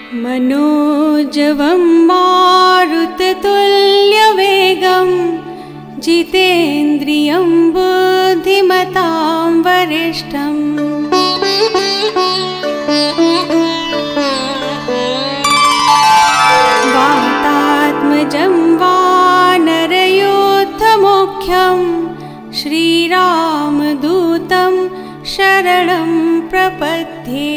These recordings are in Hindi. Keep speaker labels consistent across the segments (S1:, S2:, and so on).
S1: मनोजवं मारुततुल्यवेगं जितेन्द्रियं बुद्धिमतां वरिष्ठम् वातात्मजं वानरयूथमुख्यं श्रीरामदूतं शरणं प्रपद्ये।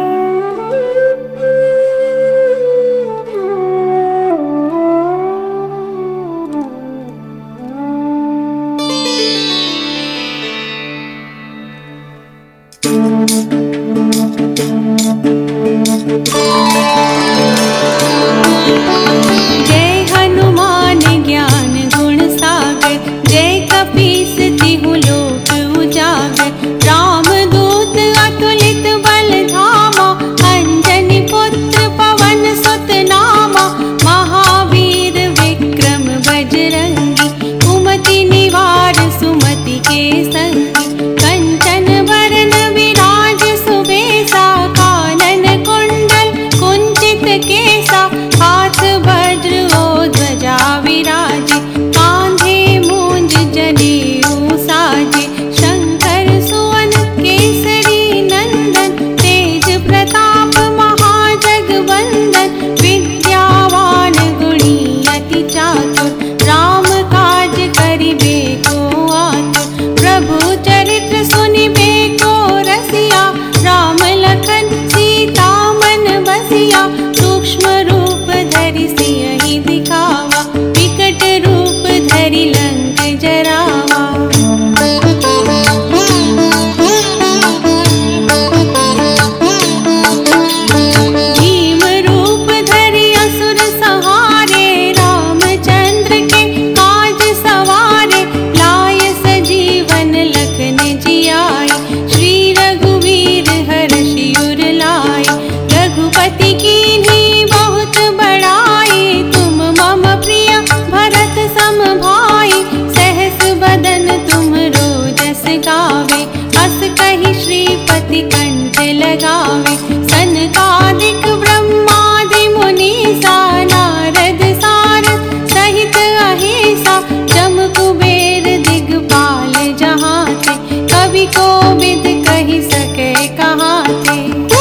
S1: जय हनुमान ज्ञान गुण सागर, जय कपीस तिहु लोक उजागर। रामदूत अतुलित बल धामा, अंजनी पुत्र पवन सुत नामा। महावीर विक्रम बजरंगी, कुमति निवार सुमति के संगी। कंचन वरन विराज सुबेसा, कानन कुंडल कुंचित केसा। हाथ वज्र ओ ध्वजा विराजे, कांधे मूंज जनेऊ साजे। शंकर सुवन केसरी नंदन, तेज प्रताप महाजगवंदन। विद्यावान गुणी अति चातुर, राम काज करिबे को आतुर। प्रभु चरित्र सुनिबे को रसिया, राम लखन सीता मन बसिया। सूक्ष्म रूप धरि सियहि दिखावा, विकट रूप धरि लंक जरावा। भीम रूप धरि असुर संहारे, रामचंद्र के काज सवारे। लाय सजीवन लखन जियाए, श्री रघुवीर हर्षि उर लाए। रघुपति कीन्ही बहुत बड़ाई, तुम मम प्रिय भरत सम भाई। सहस बदन तुमरो जस गावे, अस कहि श्रीपति कंठ लगावे। सनकादिक ब्रह्मादि मुनीसा, नारद सारद सहित अहिसा। जम कुबेर दिगपाल जहाते, कवि कोविद कहि सके कहाते।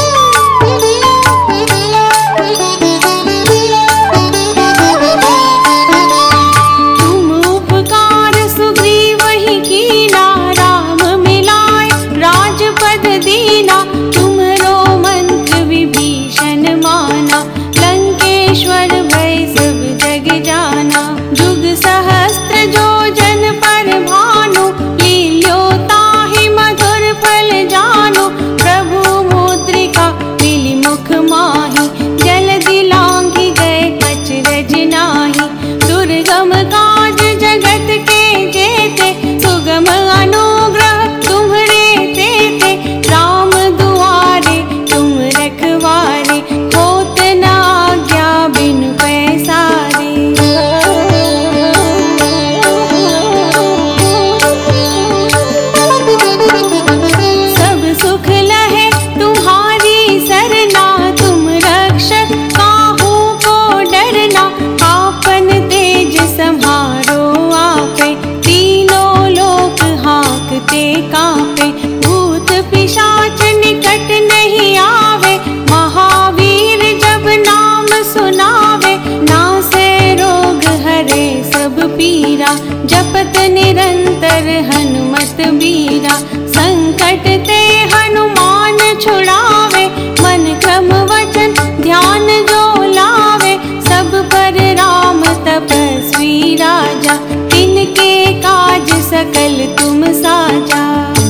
S1: तुम उपकार सुग्रीवहि कीना, राम मिलाए राजपद दीना। तुमरो मंत्र विभीषण माना, लंकेश्वर भय सब जग जाना। जुग सहस्त्र जो जन पर भानु, लील्यो ताहि मधुर फल जानु। प्रभु मुद्रिका मिलि मुख माहि, जलधि लांघि गए अचरज नाहि। दुर्गम काज जगत के जेते, सुगम अनुग्रह तुम्हरे तेते। राम दुआरे तुम रखवारे, होत न आज्ञा बिनु पैसारे। सब सुख लहे तुम्हारी सरना, तुम रक्षक काहू को डरना। आपन तेज सम्हारो आपे, तीनों लोक हाँकते कांपे। भूत पिशाच निकट नहीं आवे, महावीर जब नाम सुनावे। नासे रोग हरे सब पीरा, जपत निरंतर हनुमत बीरा। संकट ते हनुमान छुड़ावे, मन क्रम वचन ध्यान जो लावे। सब पर राम तपस्वी राजा, तिनके काज सकल तुम साजा।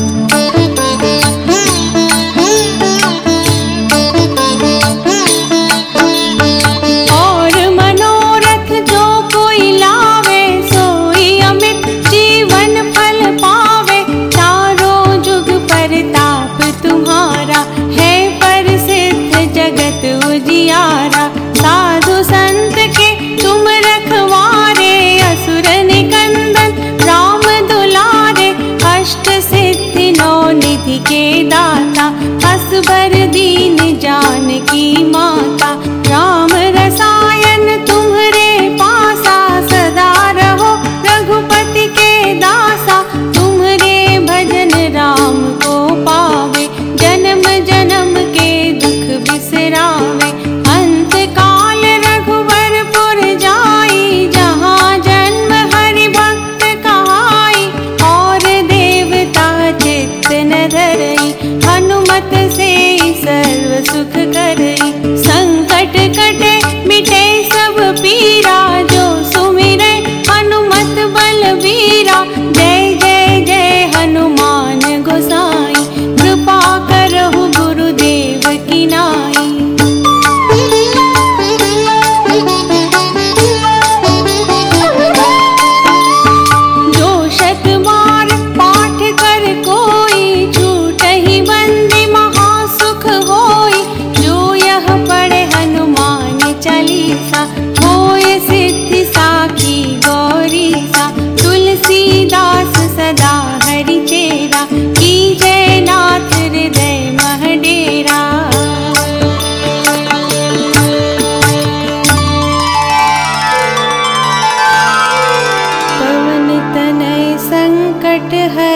S1: और मनोरथ जो कोई लावे, सोई अमित जीवन फल पावे। चारों जुग परताप तुम्हारा, है प्रसिद्ध जगत उजियारा। साधु संत के तुम रखवारे, असुर निकंदन राम दुलारे। अष्ट सिद्धि नौ निधि के दाता, असबर दीन जानकी माता।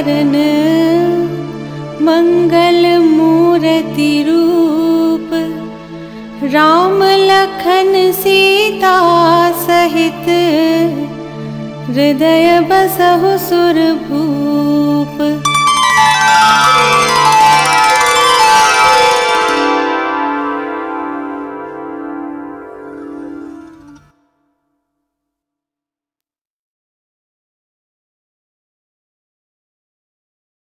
S1: वरन मंगल मूर्ति रूप। राम लखन सीता सहित हृदय बसहु सुर भूप।